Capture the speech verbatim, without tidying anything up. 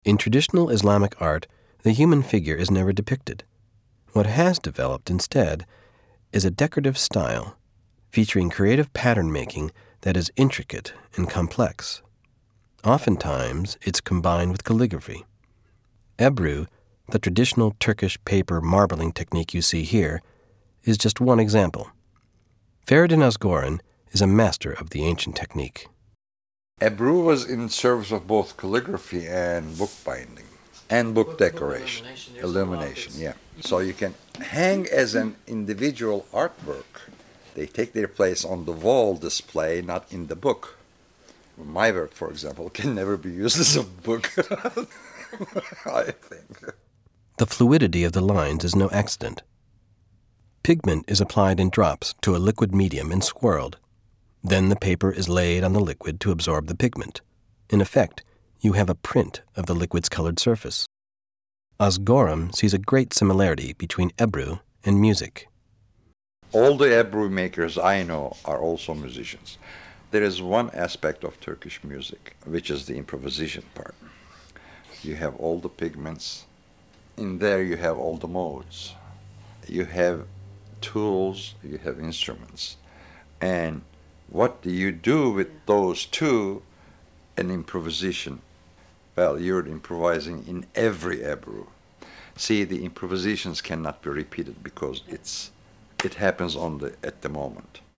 In traditional Islamic art, the human figure is never depicted. What has developed instead is a decorative style featuring creative pattern making that is intricate and complex. Oftentimes, it's combined with calligraphy. Ebru, the traditional Turkish paper marbling technique you see here, is just one example. Feridun Özgoran is a master of the ancient technique. Ebru was in service of both calligraphy and bookbinding and book decoration, illumination, yeah. So you can hang as an individual artwork. They take their place on the wall display, not in the book. My work, for example, can never be used as a book, I think. The fluidity of the lines is no accident. Pigment is applied in drops to a liquid medium and swirled. Then the paper is laid on the liquid to absorb the pigment. In effect, you have a print of the liquid's colored surface. Özgoran sees a great similarity between Ebru and music. All the Ebru makers I know are also musicians. There is one aspect of Turkish music, which is the improvisation part. You have all the pigments. In there you have all the modes. You have tools, you have instruments. And what do you do with those two? An improvisation. Well, you're improvising in every Ebru. See, the improvisations cannot be repeated because it's it happens on the at the moment.